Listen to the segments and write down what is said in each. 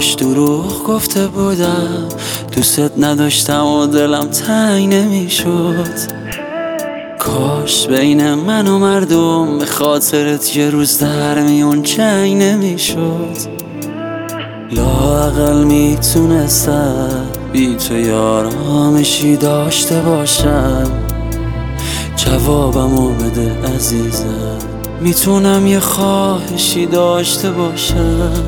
کاش دروغ گفته بودم، دوست نداشتم و دلم تنگ نمیشد. کاش بین من و مردم به خاطرت یه روز در میون جنگ نمیشد. لااقل میتونستم بی تو یه آرامشی داشته باشم. جوابمو بده عزیزم، میتونم یه خواهشی داشته باشم.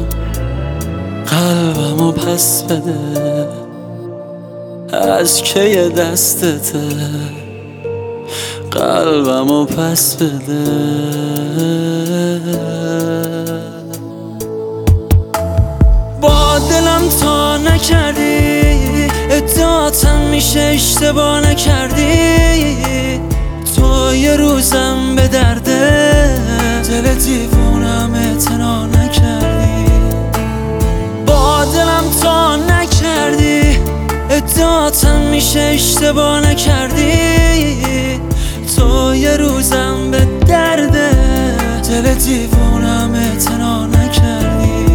قلبمو پس بده، از کی دستته. قلبمو پس بده. با دلم تا نکردی، ادعاتم میشه اشتباه نکردی. تو یه روزم به درده دل دیوونم اعتنا نکردی. با دلم تا نکردی، ادعاتم میشه اشتباه نکردی. تو یه روزم به درده دل دیوونم اعتنا نکردی.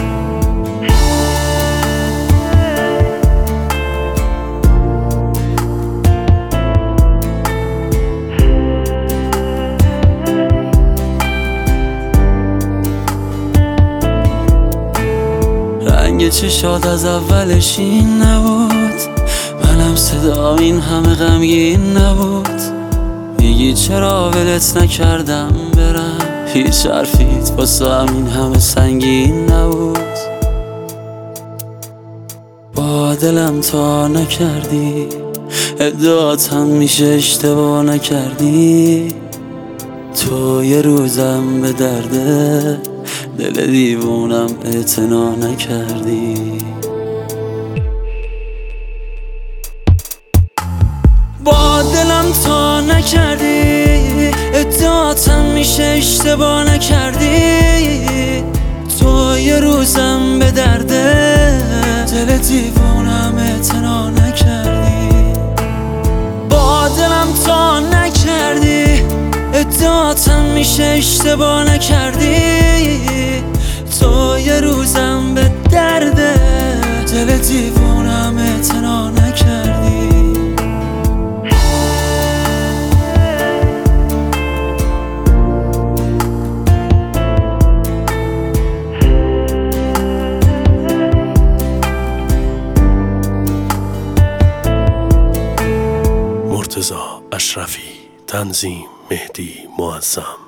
رنگ چشات از اولش این نبود، منم صدام این همه غمگین نبود. میگی چرا ولت نکردم برم، هیچ حرفیت واسه این همه سنگین نبود. با دلم تا نکردی، ادعاتم میشه اشتباه نکردی. تو یه روزم به درده دل دیوونم اعتنا نکردی. با دلم تا نکردی، ادعاتم میشه اشتباه نکردی. تو یه روزم به درده دل دیوونم اعتنا نکردی. با دلم تا نکردی، ادعاتم میشه اشتباه نکردی. تو یه روزم به درده دل دیوونم اعتنا نکردی. مرتضی اشرفی، تنظیم مهدی معظم.